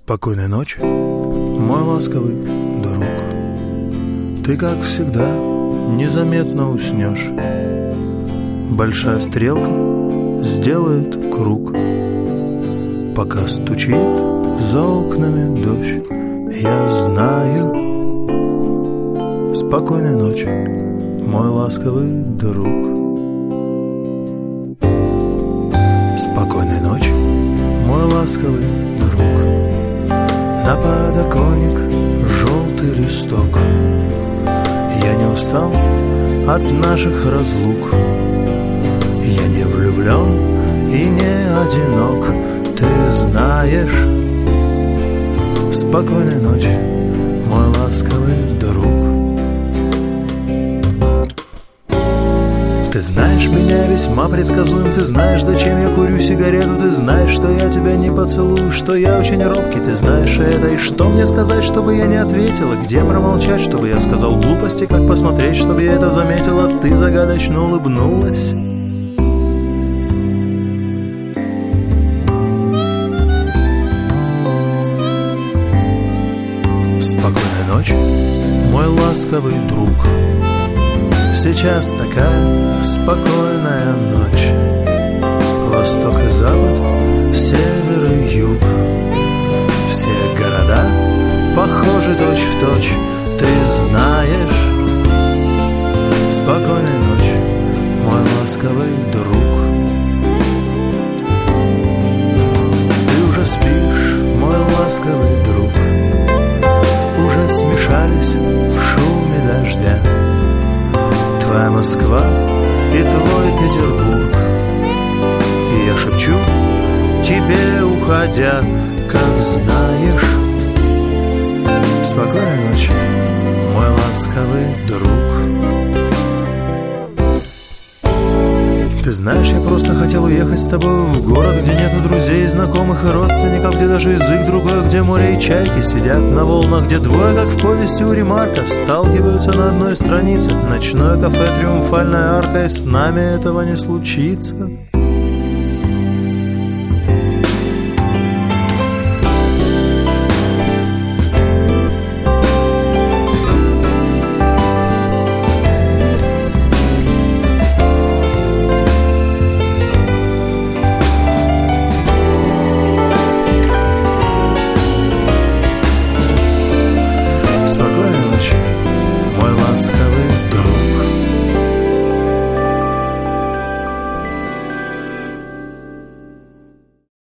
Спокойной ночи, мой ласковый друг. Ты, как всегда, незаметно уснешь. Большая стрелка сделает круг, пока стучит за окнами дождь. Я знаю. Спокойной ночи, мой ласковый друг. Спокойной ночи, мой ласковый друг. На подоконник желтый листок. Я не устал от наших разлук. Я не влюблен и не одинок. Ты знаешь. Спокойной ночи, мой ласковый друг. Ты знаешь, меня весьма предсказуем. Ты знаешь, зачем я курю сигарету. Ты знаешь, что я тебя не поцелую, что я очень робкий. Ты знаешь это. И что мне сказать, чтобы я не ответила? Где промолчать, чтобы я сказал глупости? Как посмотреть, чтобы я это заметила? Ты загадочно улыбнулась. Спокойной ночи, мой ласковый друг. Сейчас такая спокойная ночь. Восток и запад, север и юг. Все города похожи точь-в-точь. Ты знаешь. Спокойной ночи, мой ласковый друг. Ты уже спишь, мой ласковый друг. Уже смешались в шуме дождя твоя Москва и твой Петербург. И я шепчу тебе, уходя, как знаешь. Спокойной ночи, мой ласковый друг. Ты знаешь, я просто хотел уехать с тобой в город, где нету друзей, знакомых и родственников, где даже язык другой, где море и чайки сидят на волнах, где двое, как в повести у Ремарка, сталкиваются на одной странице. Ночное кафе, триумфальная арка, и с нами этого не случится.